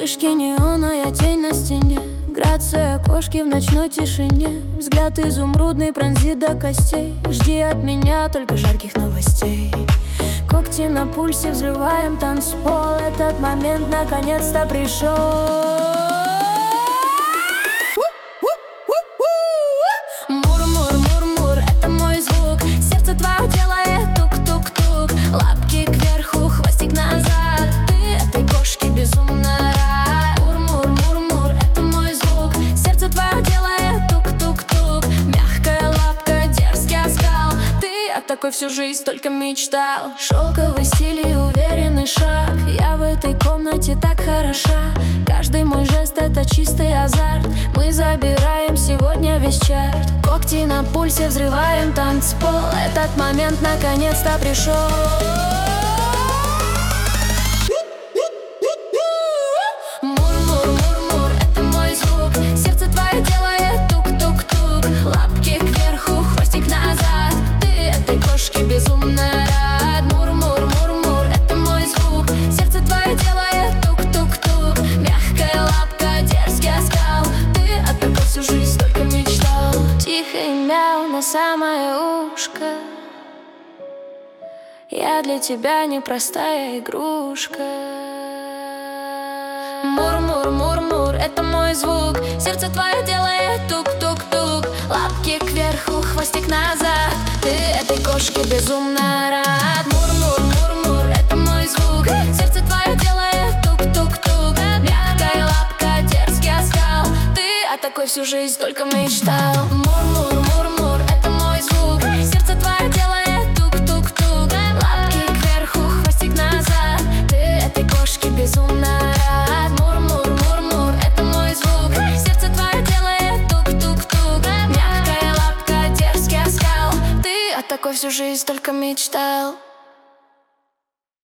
Вспышки неона, тень на стене, грация кошки в ночной тишине. Взгляд изумрудный пронзит до костей. Жди от меня только жарких новостей. Когти на пульсе, взрываем танцпол. Этот момент наконец-то пришел. Мур-мур-мур-мур, это мой звук. Сердце твое делает тук-тук-тук. Лапки кверху, хвостик назад. Ты этой кошке безумно рад. Мур-мур-мур-мур, это мой звук. Сердце твое делает тук-тук-тук. Мягкая лапка, дерзкий оскал. Ты о такой всю жизнь только мечтал. Шелковый стиль и уверенный шаг. Я в этой комнате так хороша. Каждый мой жест — это чистый азарт. Мы забираем сегодня весь чарт. Когти на пульсе, взрываем танцпол. Этот момент наконец-то пришел. Мур-мур-мур-мур, это мой звук. Сердце твое делает тук-тук-тук. Лапки кверху, хвостик назад. Ты этой кошке безумно рад. Мур-мур-мур-мур, это мой звук. Сердце твое делает тук-тук-тук. Мягкая лапка, дерзкий оскал. Ты о такой всю жизнь только мечтал. Тихо и мяу на самое ушко. Я для тебя непростая игрушка. Мур-мур-мур-мур, это мой звук. Сердце твое делает тук-тук-тук. Лапки кверху, хвостик назад. Ты этой кошке безумно рад. Мур-мур-мур-мур, это мой звук. Сердце твое делает тук-тук-тук. Мягкая лапка, дерзкий оскал. Ты о такой всю жизнь только мечтал. Мур-мур-мур-мур, это мой звук. Сердце твое делает тук-тук-тук. Лапки кверху, хвостик назад. Ты этой кошке безумно рад. Мур-мур-мур-мур, это мой звук. Сердце твое делает тук-тук-тук. Мягкая лапка, дерзкий оскал. Ты о такой всю жизнь только мечтал.